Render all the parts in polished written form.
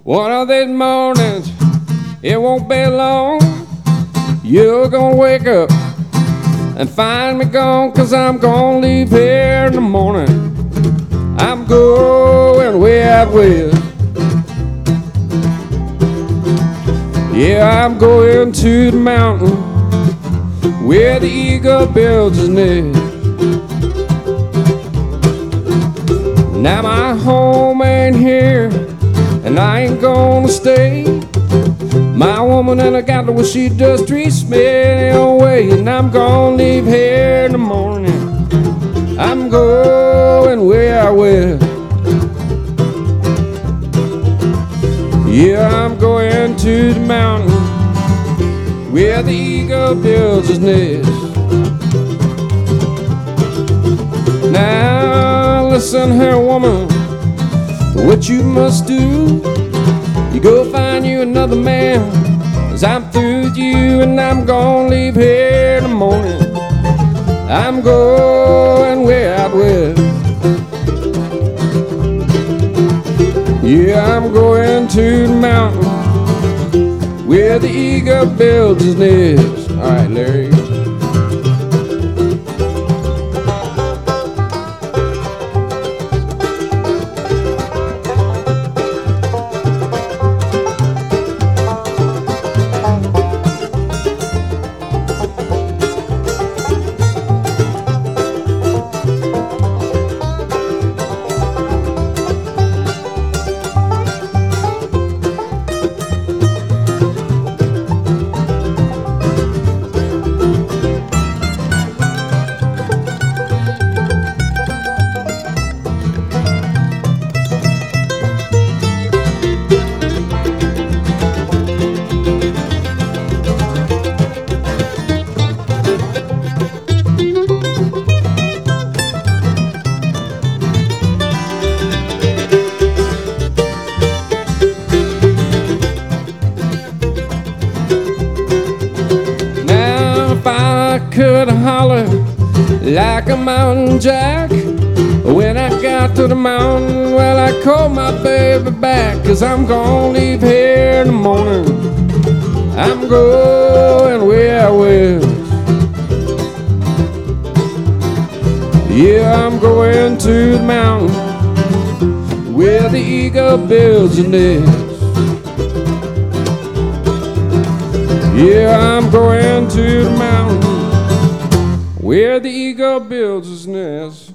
One of these mornings, it won't be long. You're gonna wake up and find me gone, 'cause I'm gonna leave here in the morning. I'm going way out west. Yeah, I'm going to the mountain where the eagle builds his nest. Now my home ain't here, and I ain't gonna stay. My woman and I got the way she does treats me away, and I'm gonna leave here in the morning. I'm going way out west. Yeah, I'm going to the mountain where the eagle builds his nest. Now listen here, woman, what you must do, you go find you another man, 'cause I'm through with you, and I'm gonna leave here in the morning. I'm going way out west. Yeah, I'm going to the mountain where the eagle builds his nest. All right, Larry. Could holler like a mountain jack. When I got to the mountain, well, I called my baby back, 'cause I'm gonna leave here in the morning. I'm going way out west. Yeah, I'm going to the mountain where the eagle builds a nest. Yeah, I'm going to the mountain where the eagle builds his nest.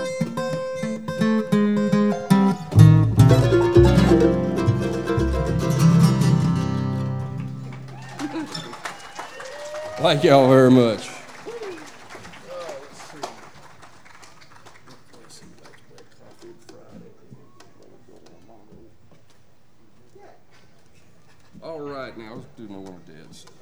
Thank y'all very much. All right, now let's do my one of Dad's.